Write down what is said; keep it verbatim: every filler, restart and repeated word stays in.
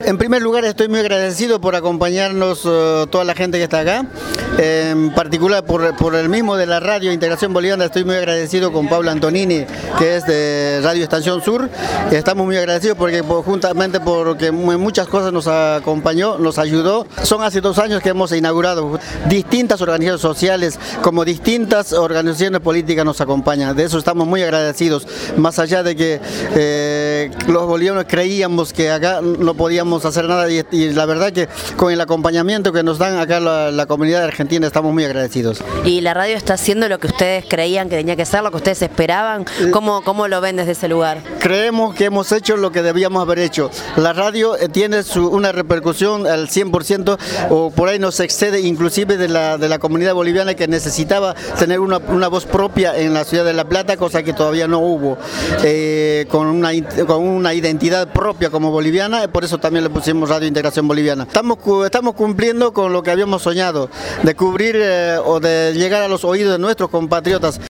En primer lugar, estoy muy agradecido por acompañarnos uh, toda la gente que está acá, en particular por, por el mismo de la radio Integración Boliviana. Estoy muy agradecido con Pablo Antonini, que es de Radio Estación Sur. Estamos muy agradecidos porque por, juntamente porque en muchas cosas nos acompañó, nos ayudó. Son hace dos años que hemos inaugurado distintas organizaciones sociales, como distintas organizaciones políticas nos acompañan. De eso estamos muy agradecidos, más allá de que eh, los bolivianos creíamos que acá no podíamos hacer nada, y, y la verdad que con el acompañamiento que nos dan acá la, la comunidad argentina estamos muy agradecidos. ¿Y la radio está haciendo lo que ustedes creían que tenía que ser, lo que ustedes esperaban? ¿Cómo, cómo lo ven desde ese lugar? Creemos que hemos hecho lo que debíamos haber hecho. La radio eh, tiene su, una repercusión al cien por ciento, o por ahí nos excede inclusive de la, de la comunidad boliviana, que necesitaba tener una, una voz propia en la ciudad de La Plata, cosa que todavía no hubo, eh, con, una, con una identidad propia como boliviana. Por eso también le pusimos Radio Integración Boliviana. Estamos, estamos cumpliendo con lo que habíamos soñado, de cubrir eh, o de llegar a los oídos de nuestros compatriotas.